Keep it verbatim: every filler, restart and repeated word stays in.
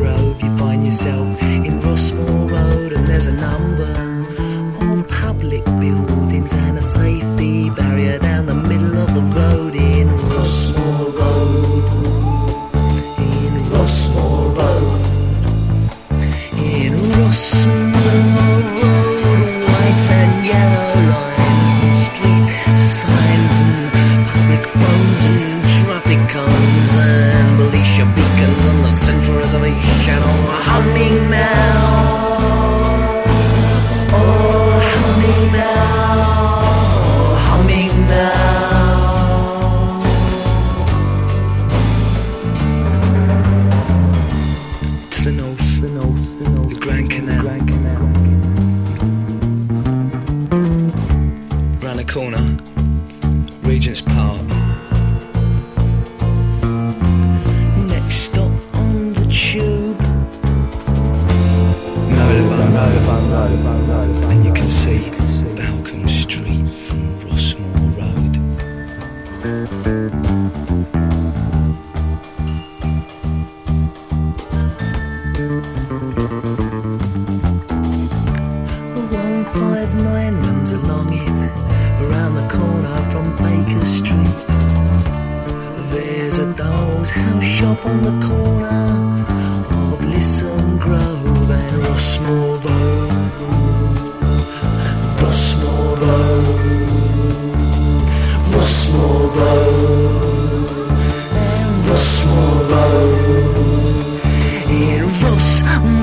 Grove you find yourself in Rossmore Road, and there's a number of public buildings and a safety barrier down the middle of the road in Rossmore Road. In Rossmore Road. In Rossmore Road, white and yellow lines and street signs and public phones and traffic cones and militia beacons on the central reservation all humming now. Oh, humming now. Oh, humming now. To the north, the north, the north, the Grand Canal. Grand Canal. Round the corner, Regent's Park. Next stop on the tube. And you can see Balcombe Street from Rossmore Road. The one five nine runs along it, around the corner from Baker Street. There's a doll's house shop on the corner of Lisson Grove and Rossmore Road. Rossmore Road. Rossmore Road.